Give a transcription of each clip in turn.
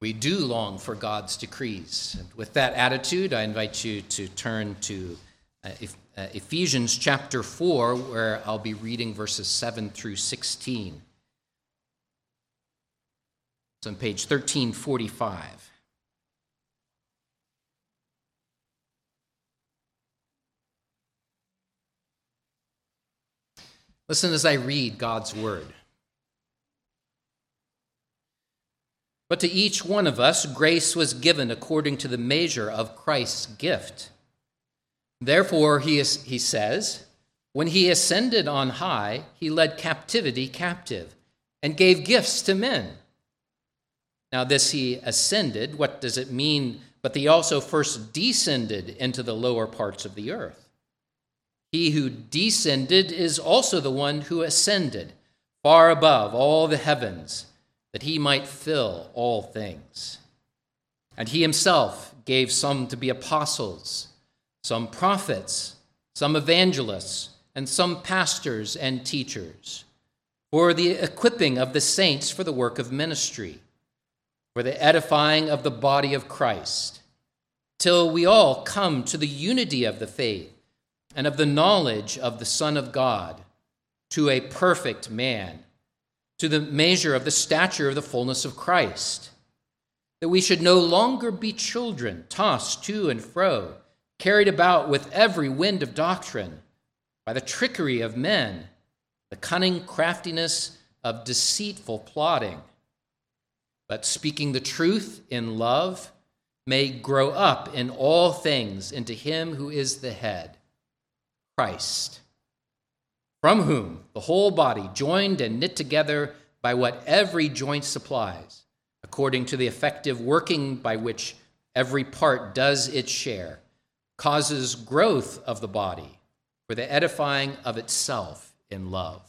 We do long for God's decrees. And with that attitude, I invite you to turn to Ephesians chapter 4, where I'll be reading verses 7 through 16. It's on page 1345. Listen as I read God's word. But to each one of us, grace was given according to the measure of Christ's gift. Therefore, he says, when he ascended on high, he led captivity captive and gave gifts to men. Now this he ascended, what does it mean? But he also first descended into the lower parts of the earth. He who descended is also the one who ascended far above all the heavens, that he might fill all things. And he himself gave some to be apostles, some prophets, some evangelists, and some pastors and teachers, for the equipping of the saints for the work of ministry, for the edifying of the body of Christ, till we all come to the unity of the faith and of the knowledge of the Son of God, to a perfect man, to the measure of the stature of the fullness of Christ, that we should no longer be children, tossed to and fro, carried about with every wind of doctrine, by the trickery of men, the cunning craftiness of deceitful plotting, but speaking the truth in love, may grow up in all things into him who is the head, Christ, from whom the whole body, joined and knit together by what every joint supplies, according to the effective working by which every part does its share, causes growth of the body for the edifying of itself in love.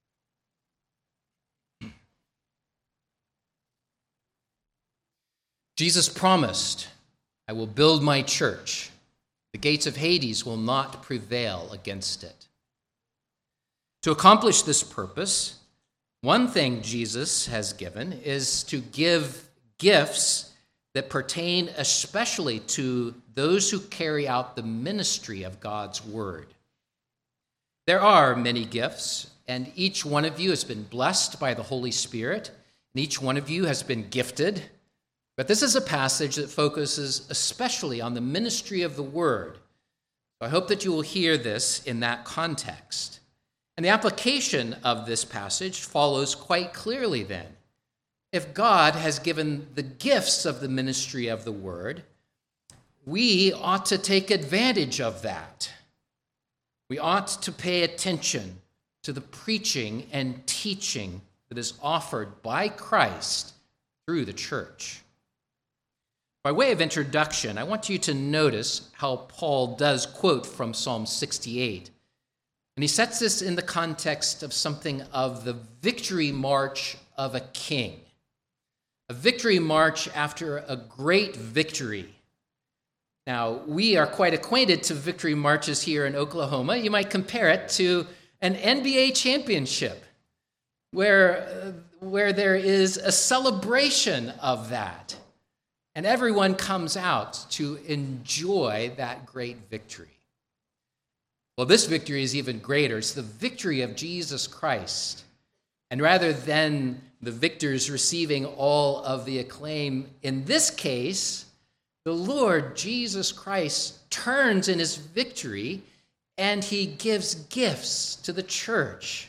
Jesus promised, I will build my church. The gates of Hades will not prevail against it. To accomplish this purpose, one thing Jesus has given is to give gifts that pertain especially to those who carry out the ministry of God's word. There are many gifts, and each one of you has been blessed by the Holy Spirit, and each one of you has been gifted. But this is a passage that focuses especially on the ministry of the word. So I hope that you will hear this in that context. And the application of this passage follows quite clearly then. If God has given the gifts of the ministry of the word, we ought to take advantage of that. We ought to pay attention to the preaching and teaching that is offered by Christ through the church. By way of introduction, I want you to notice how Paul does quote from Psalm 68. And he sets this in the context of something of the victory march of a king. A victory march after a great victory. Now, we are quite acquainted to victory marches here in Oklahoma. You might compare it to an NBA championship, where there is a celebration of that. And everyone comes out to enjoy that great victory. Well, this victory is even greater. It's the victory of Jesus Christ. And rather than the victors receiving all of the acclaim, in this case, the Lord Jesus Christ turns in his victory and he gives gifts to the church.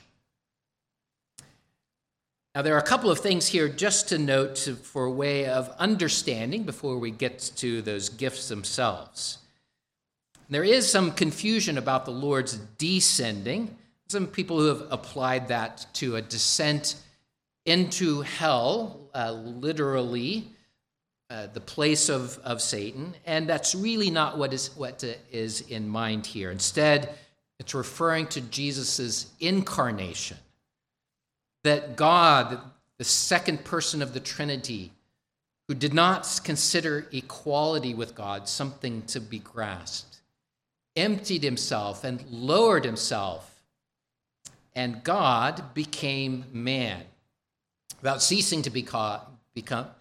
Now, there are a couple of things here just to note for a way of understanding before we get to those gifts themselves. There is some confusion about the Lord's descending. Some people who have applied that to a descent into hell, literally, the place of Satan, and that's really not what is in mind here. Instead, it's referring to Jesus' incarnation, that God, the second person of the Trinity, who did not consider equality with God something to be grasped, emptied himself and lowered himself, and God became man. Without ceasing to become,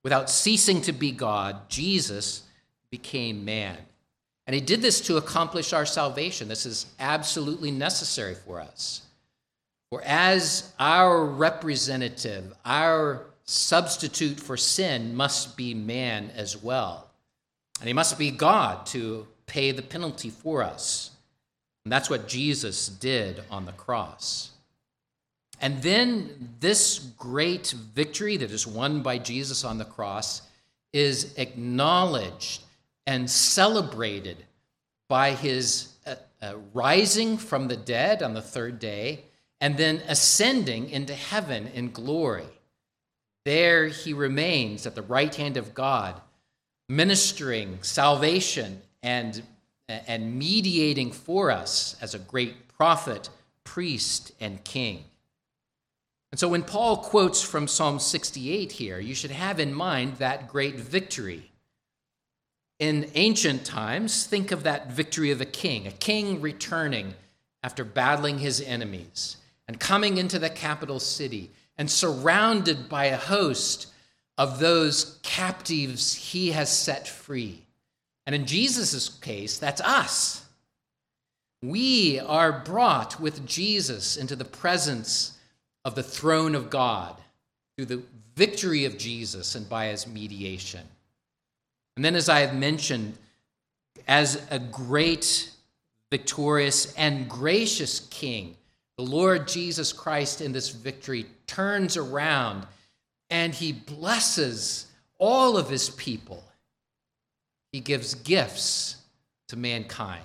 Without ceasing to be God, Jesus became man. And he did this to accomplish our salvation. This is absolutely necessary for us. For as our representative, our substitute for sin must be man as well. And he must be God to pay the penalty for us. And that's what Jesus did on the cross. And then this great victory that is won by Jesus on the cross is acknowledged and celebrated by his rising from the dead on the third day and then ascending into heaven in glory. There he remains at the right hand of God, ministering salvation and mediating for us as a great prophet, priest, and king. And so when Paul quotes from Psalm 68 here, you should have in mind that great victory. In ancient times, think of that victory of a king returning after battling his enemies and coming into the capital city and surrounded by a host of those captives he has set free. And in Jesus' case, that's us. We are brought with Jesus into the presence of the throne of God through the victory of Jesus and by his mediation. And then, as I have mentioned, as a great, victorious, and gracious king, the Lord Jesus Christ in this victory turns around and he blesses all of his people. He gives gifts to mankind.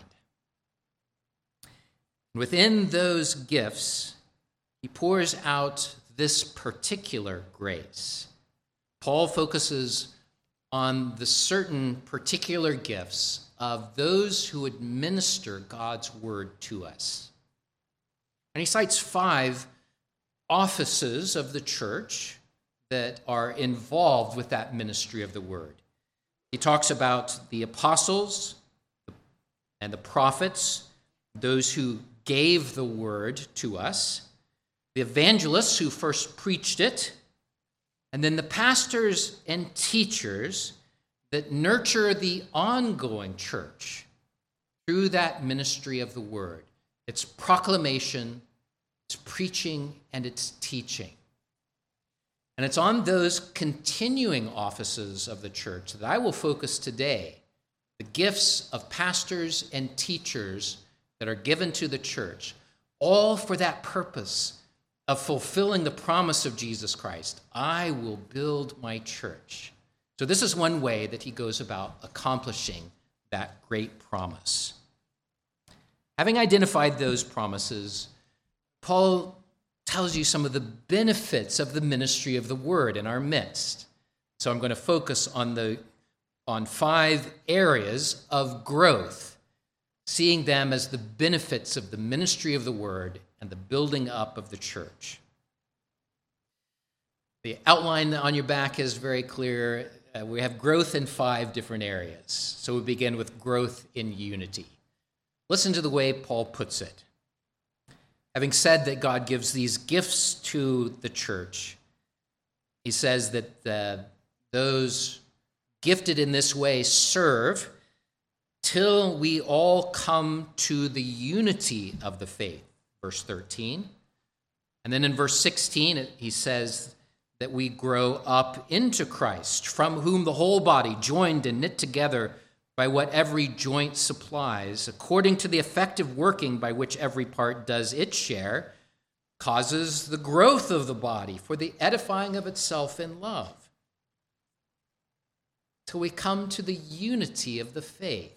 Within those gifts, he pours out this particular grace. Paul focuses on the certain particular gifts of those who administer God's word to us. And he cites 5 offices of the church that are involved with that ministry of the word. He talks about the apostles and the prophets, those who gave the word to us, the evangelists who first preached it, and then the pastors and teachers that nurture the ongoing church through that ministry of the word. It's proclamation, it's preaching, and it's teaching. And it's on those continuing offices of the church that I will focus today, the gifts of pastors and teachers that are given to the church, all for that purpose of fulfilling the promise of Jesus Christ. I will build my church. So this is one way that he goes about accomplishing that great promise. Having identified those promises, Paul tells you some of the benefits of the ministry of the word in our midst. So I'm going to focus on 5 areas of growth, seeing them as the benefits of the ministry of the word and the building up of the church. The outline on your back is very clear. We have growth in 5 different areas. So we begin with growth in unity. Listen to the way Paul puts it. Having said that God gives these gifts to the church, he says that those gifted in this way serve till we all come to the unity of the faith, verse 13. And then in verse 16, he says that we grow up into Christ, from whom the whole body, joined and knit together by what every joint supplies, according to the effective working by which every part does its share, causes the growth of the body for the edifying of itself in love, till we come to the unity of the faith.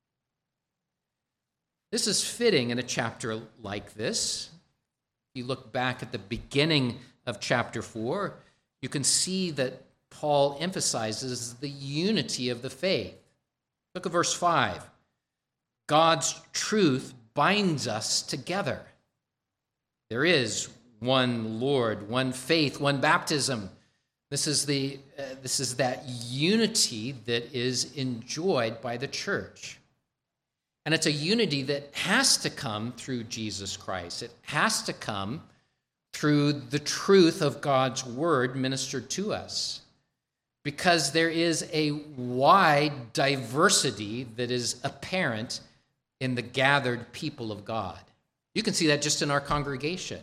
This is fitting in a chapter like this. If you look back at the beginning of chapter 4, you can see that Paul emphasizes the unity of the faith. Look at verse 5. God's truth binds us together. There is one Lord, one faith, one baptism. This is that unity that is enjoyed by the church. And it's a unity that has to come through Jesus Christ. It has to come through the truth of God's word ministered to us. because there is a wide diversity that is apparent in the gathered people of God. You can see that just in our congregation.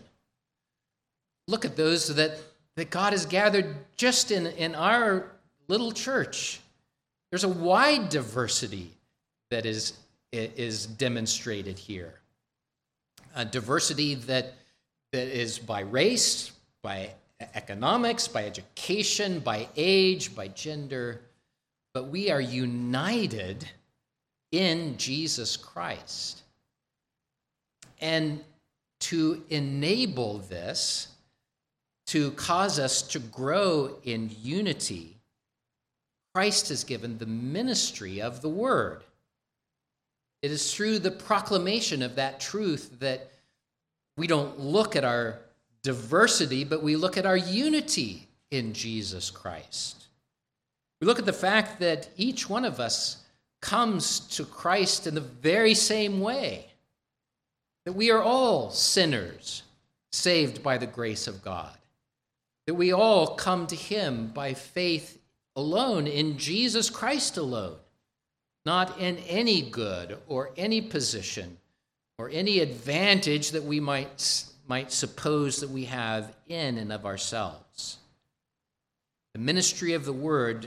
Look at those that God has gathered just in our little church. There's a wide diversity that is demonstrated here. A diversity that is by race, by economics, by education, by age, by gender, but we are united in Jesus Christ. And to enable this, to cause us to grow in unity, Christ has given the ministry of the word. It is through the proclamation of that truth that we don't look at our diversity, but we look at our unity in Jesus Christ. We look at the fact that each one of us comes to Christ in the very same way, that we are all sinners saved by the grace of God, that we all come to him by faith alone, in Jesus Christ alone, not in any good or any position or any advantage that we might suppose that we have in and of ourselves. The ministry of the word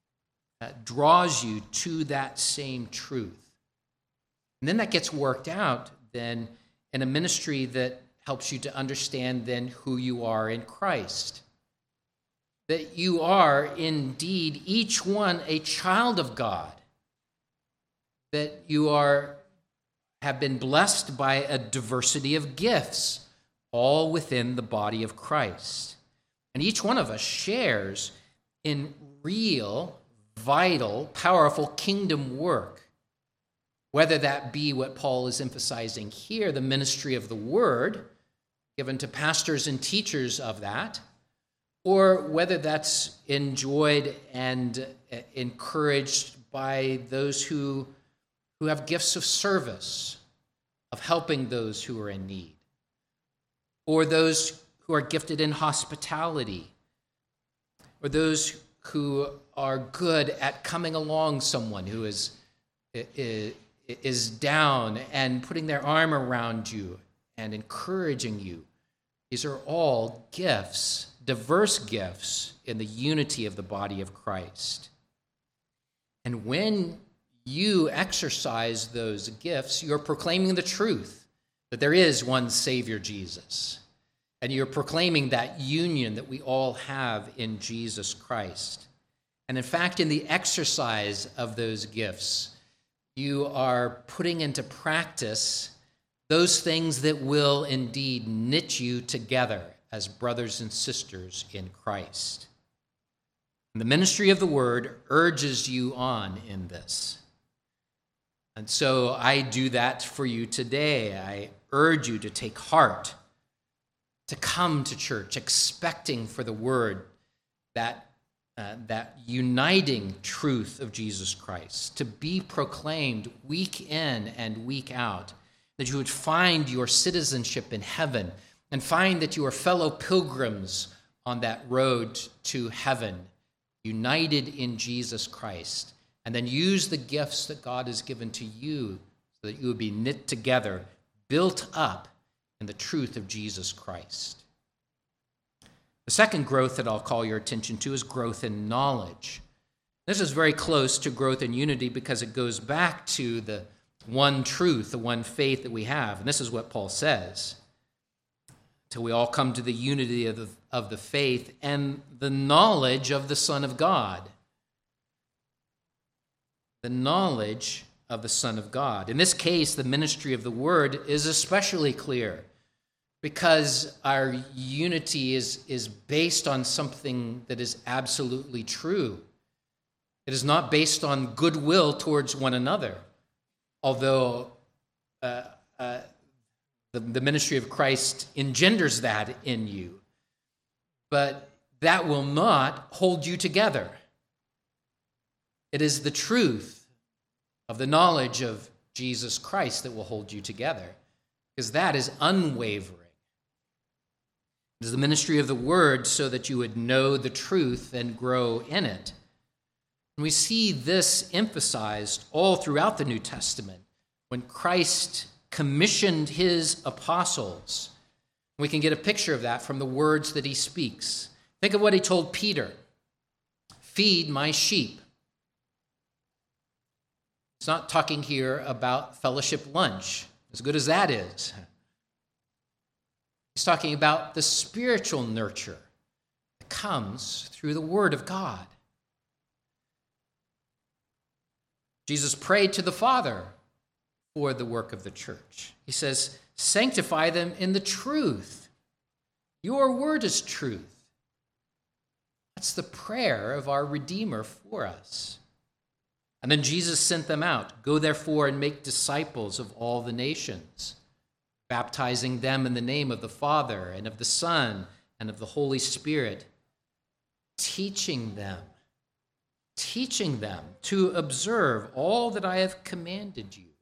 draws you to that same truth. And then that gets worked out then in a ministry that helps you to understand then who you are in Christ. That you are indeed each one a child of God. That you have been blessed by a diversity of gifts, all within the body of Christ. And each one of us shares in real, vital, powerful kingdom work, whether that be what Paul is emphasizing here, the ministry of the word, given to pastors and teachers of that, or whether that's enjoyed and encouraged by those who have gifts of service, of helping those who are in need, or those who are gifted in hospitality, or those who are good at coming along someone who is down and putting their arm around you and encouraging you. These are all gifts, diverse gifts in the unity of the body of Christ. And when you exercise those gifts, you're proclaiming the truth that there is one Savior, Jesus. And you're proclaiming that union that we all have in Jesus Christ. And in fact, in the exercise of those gifts, you are putting into practice those things that will indeed knit you together as brothers and sisters in Christ. And the ministry of the word urges you on in this. And so I do that for you today. I urge you to take heart, to come to church expecting for the word, that uniting truth of Jesus Christ, to be proclaimed week in and week out, that you would find your citizenship in heaven and find that you are fellow pilgrims on that road to heaven, united in Jesus Christ, and then use the gifts that God has given to you so that you would be knit together, built up in the truth of Jesus Christ. The second growth that I'll call your attention to is growth in knowledge. This is very close to growth in unity because it goes back to the one truth, the one faith that we have. And this is what Paul says. Till we all come to the unity of the faith and the knowledge of the Son of God. The knowledge of the Son of God. In this case, the ministry of the word is especially clear because our unity is based on something that is absolutely true. It is not based on goodwill towards one another, although the ministry of Christ engenders that in you. But that will not hold you together. It is the truth of the knowledge of Jesus Christ that will hold you together, because that is unwavering. It is the ministry of the word so that you would know the truth and grow in it. And we see this emphasized all throughout the New Testament. When Christ commissioned his apostles, we can get a picture of that from the words that he speaks. Think of what he told Peter: feed my sheep. He's not talking here about fellowship lunch, as good as that is. He's talking about the spiritual nurture that comes through the Word of God. Jesus prayed to the Father for the work of the church. He says, sanctify them in the truth. Your word is truth. That's the prayer of our Redeemer for us. And then Jesus sent them out. Go therefore and make disciples of all the nations, baptizing them in the name of the Father and of the Son and of the Holy Spirit, teaching them to observe all that I have commanded you.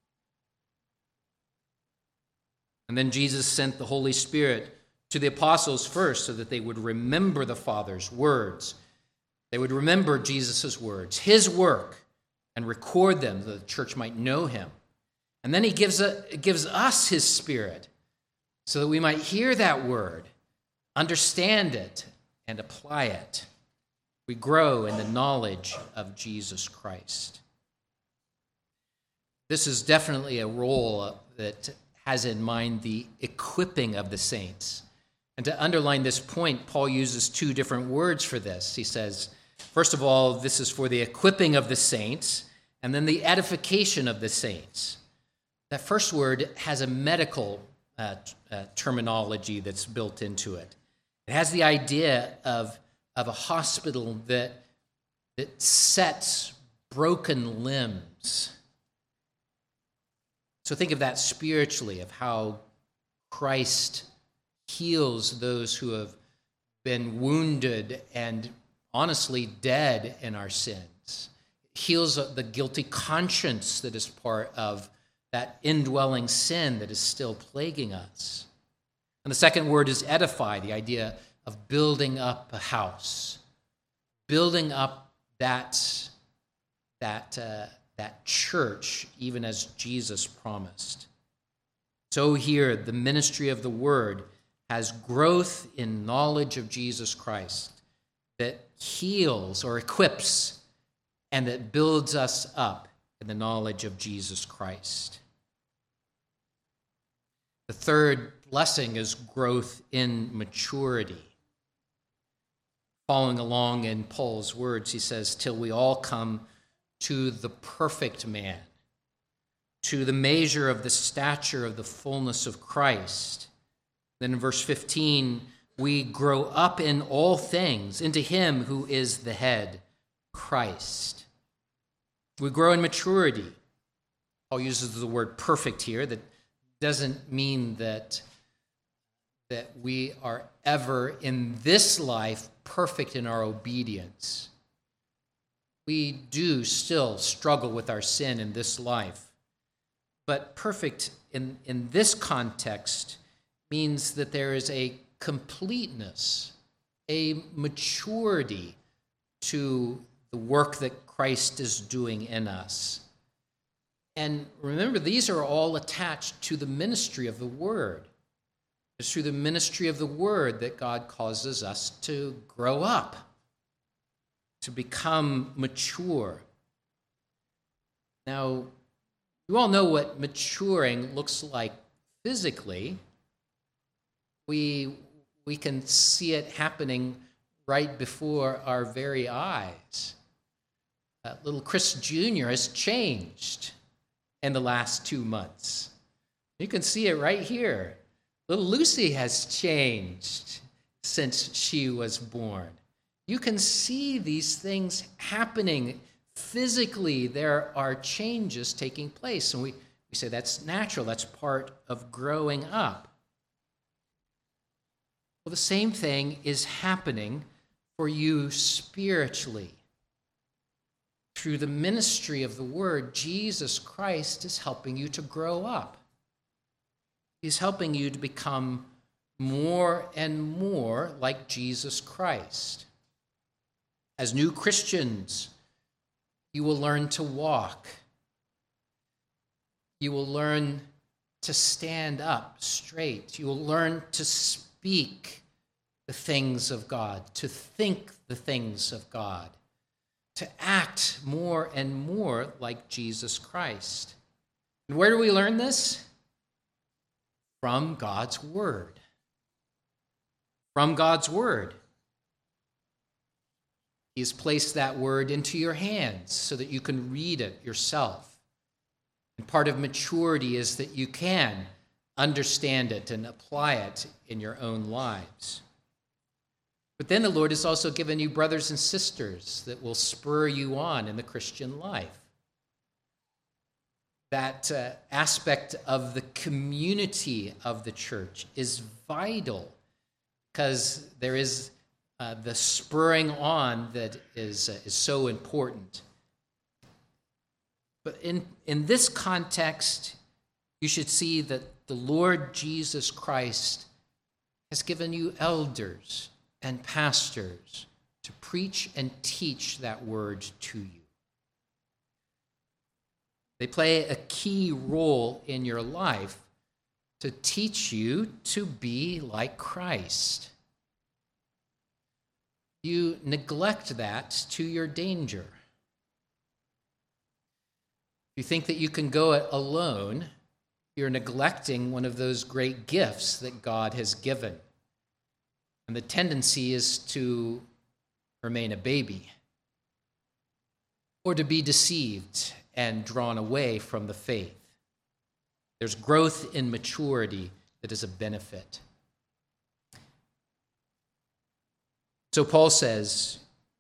And then Jesus sent the Holy Spirit to the apostles first so that they would remember the Father's words. They would remember Jesus' words, his work, and record them so the church might know him. And then he gives us his Spirit so that we might hear that word, understand it, and apply it. We grow in the knowledge of Jesus Christ. This is definitely a role that has in mind the equipping of the saints. And to underline this point, Paul uses two different words for this. He says, first of all, this is for the equipping of the saints, and then the edification of the saints. That first word has a medical terminology that's built into it. It has the idea of a hospital that sets broken limbs. So think of that spiritually, of how Christ heals those who have been wounded and honestly dead in our sins. Heals the guilty conscience that is part of that indwelling sin that is still plaguing us. And the second word is edify, the idea of building up a house, building up that church, even as Jesus promised. So here, the ministry of the word has growth in knowledge of Jesus Christ that heals or equips and that builds us up in the knowledge of Jesus Christ. The third blessing is growth in maturity. Following along in Paul's words, he says, till we all come to the perfect man, to the measure of the stature of the fullness of Christ. Then in verse 15, we grow up in all things into him who is the head, Christ. We grow in maturity. Paul uses the word perfect here. That doesn't mean that we are ever in this life perfect in our obedience. We do still struggle with our sin in this life. But perfect in this context means that there is a completeness, a maturity to the work that Christ is doing in us. And remember, these are all attached to the ministry of the Word. It's through the ministry of the Word that God causes us to grow up, to become mature. Now, you all know what maturing looks like physically. We can see it happening right before our very eyes. Little Chris Jr. has changed in the last 2 months. You can see it right here. Little Lucy has changed since she was born. You can see these things happening physically. There are changes taking place. And we say that's natural. That's part of growing up. Well, the same thing is happening for you spiritually. Through the ministry of the Word, Jesus Christ is helping you to grow up. He's helping you to become more and more like Jesus Christ. As new Christians, You will learn to walk. You will learn to stand up straight. You will learn to speak the things of God, to think the things of God, to act more and more like Jesus Christ. And where do we learn this? From God's Word. From God's Word. He has placed that Word into your hands so that you can read it yourself. And part of maturity is that you can understand it and apply it in your own lives. But then the Lord has also given you brothers and sisters that will spur you on in the Christian life. That aspect of the community of the church is vital because there is the spurring on that is so important. But in this context, you should see that the Lord Jesus Christ has given you elders and pastors to preach and teach that word to you. They play a key role in your life to teach you to be like Christ. You neglect that to your danger. If you think that you can go it alone, you're neglecting one of those great gifts that God has given. And the tendency is to remain a baby or to be deceived and drawn away from the faith. There's growth in maturity that is a benefit. So Paul says,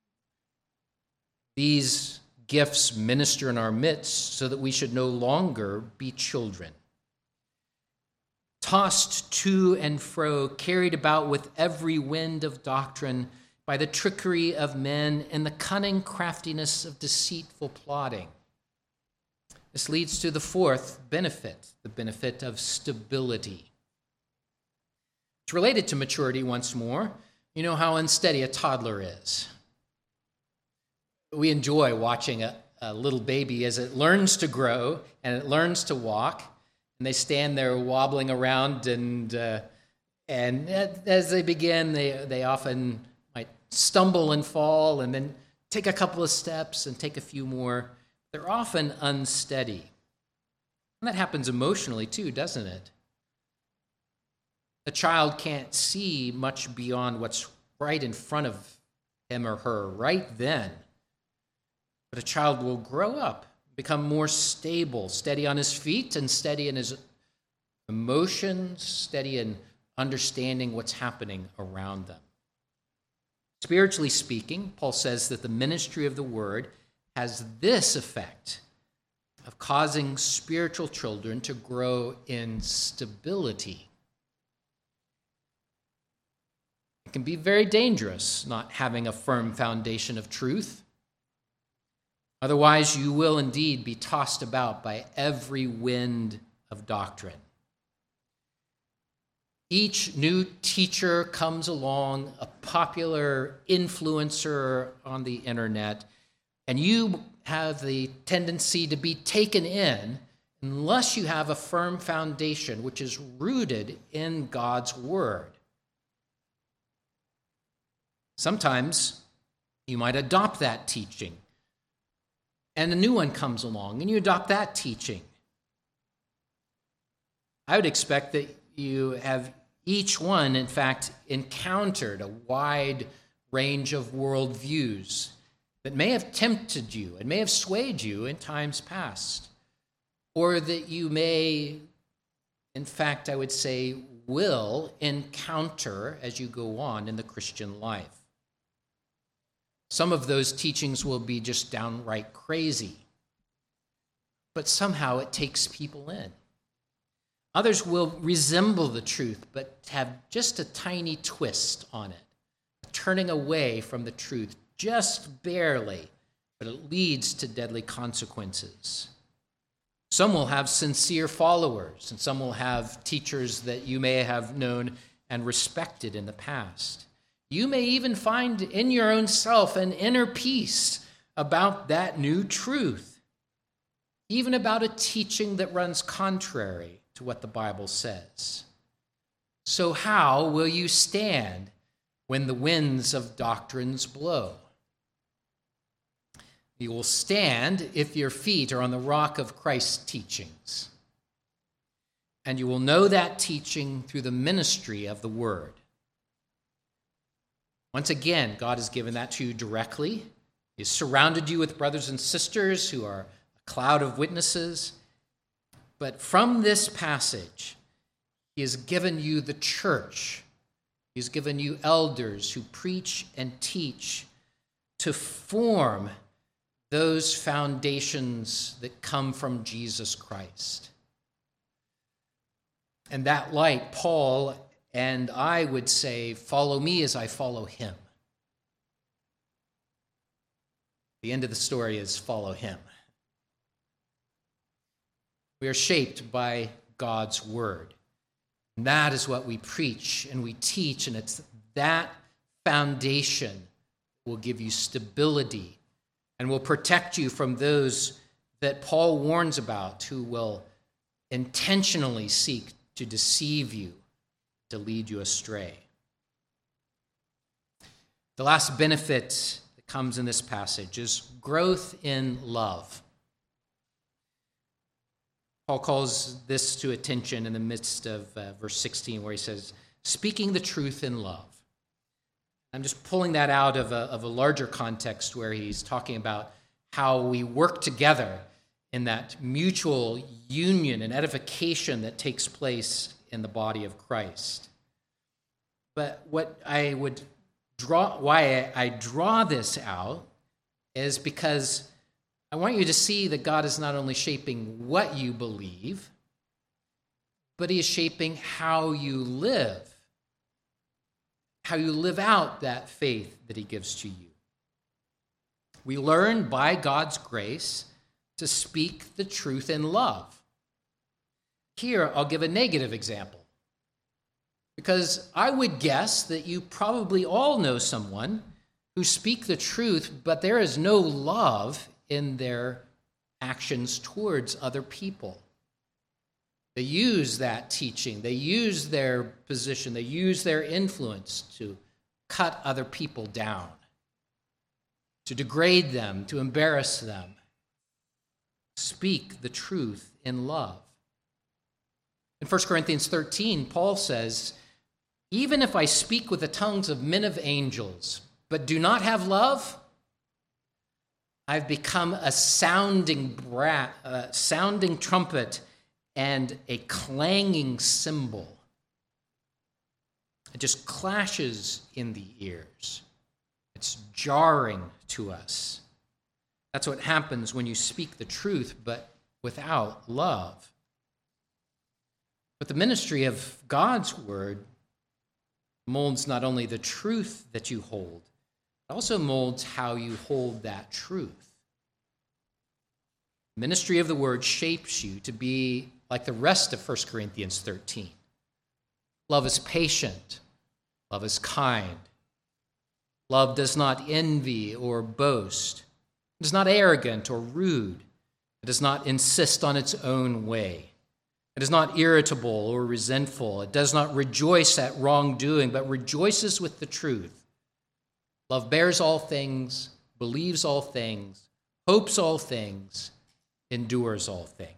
these gifts minister in our midst so that we should no longer be children, tossed to and fro, carried about with every wind of doctrine by the trickery of men and the cunning craftiness of deceitful plotting. This leads to the fourth benefit, the benefit of stability. It's related to maturity once more. You know how unsteady a toddler is. We enjoy watching a little baby as it learns to grow and it learns to walk, and they stand there wobbling around, and as they begin, they often might stumble and fall and then take a couple of steps and take a few more. They're often unsteady. And that happens emotionally too, doesn't it? A child can't see much beyond what's right in front of him or her right then. But a child will grow up, become more stable, steady on his feet and steady in his emotions, steady in understanding what's happening around them. Spiritually speaking, Paul says that the ministry of the word has this effect of causing spiritual children to grow in stability. It can be very dangerous not having a firm foundation of truth. Otherwise, you will indeed be tossed about by every wind of doctrine. Each new teacher comes along, a popular influencer on the internet, and you have the tendency to be taken in unless you have a firm foundation which is rooted in God's word. Sometimes you might adopt that teaching, and a new one comes along, and you adopt that teaching. I would expect that you have each one, in fact, encountered a wide range of worldviews that may have tempted you and may have swayed you in times past, or that you may, in fact, I would say, will encounter as you go on in the Christian life. Some of those teachings will be just downright crazy, but somehow it takes people in. Others will resemble the truth, but have just a tiny twist on it, turning away from the truth just barely, but it leads to deadly consequences. Some will have sincere followers, and some will have teachers that you may have known and respected in the past. You may even find in your own self an inner peace about that new truth, even about a teaching that runs contrary to what the Bible says. So how will you stand when the winds of doctrines blow? You will stand if your feet are on the rock of Christ's teachings. And you will know that teaching through the ministry of the Word. Once again, God has given that to you directly. He has surrounded you with brothers and sisters who are a cloud of witnesses. But from this passage, He has given you the church. He has given you elders who preach and teach to form those foundations that come from Jesus Christ. And that light, Paul and I would say, follow me as I follow him. The end of the story is follow him. We are shaped by God's word. And that is what we preach and we teach, and it's that foundation that will give you stability and will protect you from those that Paul warns about who will intentionally seek to deceive you, to lead you astray. The last benefit that comes in this passage is growth in love. Paul calls this to attention in the midst of verse 16, where he says, speaking the truth in love. I'm just pulling that out of a larger context where he's talking about how we work together in that mutual union and edification that takes place in the body of Christ. But what I would why I draw this out is because I want you to see that God is not only shaping what you believe, but He is shaping how you live out that faith that He gives to you. We learn by God's grace to speak the truth in love. Here, I'll give a negative example, because I would guess that you probably all know someone who speak the truth, but there is no love in their actions towards other people. They use that teaching, they use their position, they use their influence to cut other people down, to degrade them, to embarrass them. Speak the truth in love. In 1 Corinthians 13, Paul says, even if I speak with the tongues of men of angels, but do not have love, I've become a sounding trumpet and a clanging cymbal. It just clashes in the ears. It's jarring to us. That's what happens when you speak the truth, but without love. But the ministry of God's word molds not only the truth that you hold, it also molds how you hold that truth. The ministry of the word shapes you to be like the rest of 1 Corinthians 13. Love is patient. Love is kind. Love does not envy or boast. It is not arrogant or rude. It does not insist on its own way. It is not irritable or resentful. It does not rejoice at wrongdoing, but rejoices with the truth. Love bears all things, believes all things, hopes all things, endures all things.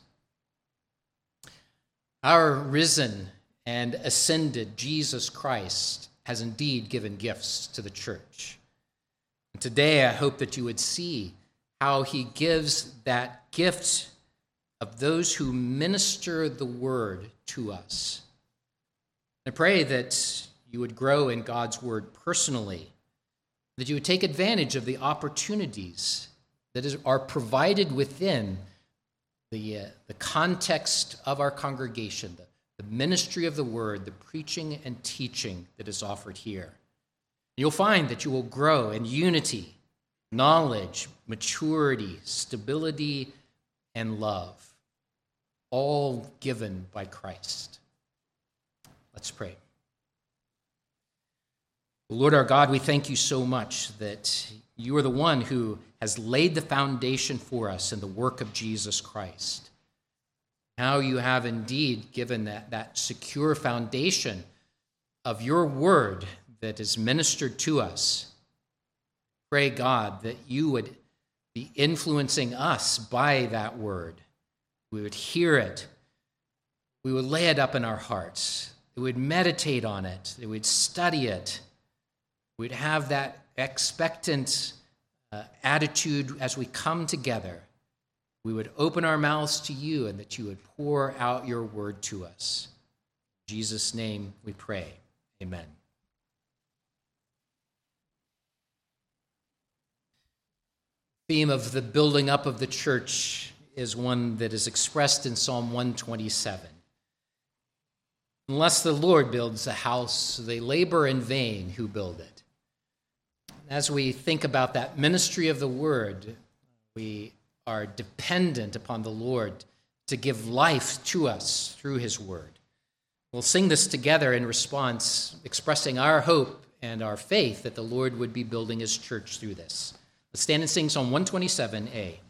Our risen and ascended Jesus Christ has indeed given gifts to the church. And today I hope that you would see how He gives that gift of those who minister the word to us. I pray that you would grow in God's word personally, that you would take advantage of the opportunities that are provided within the context of our congregation, the ministry of the word, the preaching and teaching that is offered here. You'll find that you will grow in unity, knowledge, maturity, stability, and love, all given by Christ. Let's pray. Lord our God, we thank you so much that You are the one who has laid the foundation for us in the work of Jesus Christ. How you have indeed given that secure foundation of your word that is ministered to us. Pray, God, that you would be influencing us by that word. We would hear it. We would lay it up in our hearts. We would meditate on it. We would study it. We'd have that expectant attitude as we come together. We would open our mouths to you and that you would pour out your word to us. In Jesus' name we pray. Amen. The theme of the building up of the church is one that is expressed in Psalm 127. Unless the Lord builds a house, they labor in vain who build it. As we think about that ministry of the word, we are dependent upon the Lord to give life to us through his word. We'll sing this together in response, expressing our hope and our faith that the Lord would be building his church through this. Let's stand and sing Psalm 127a.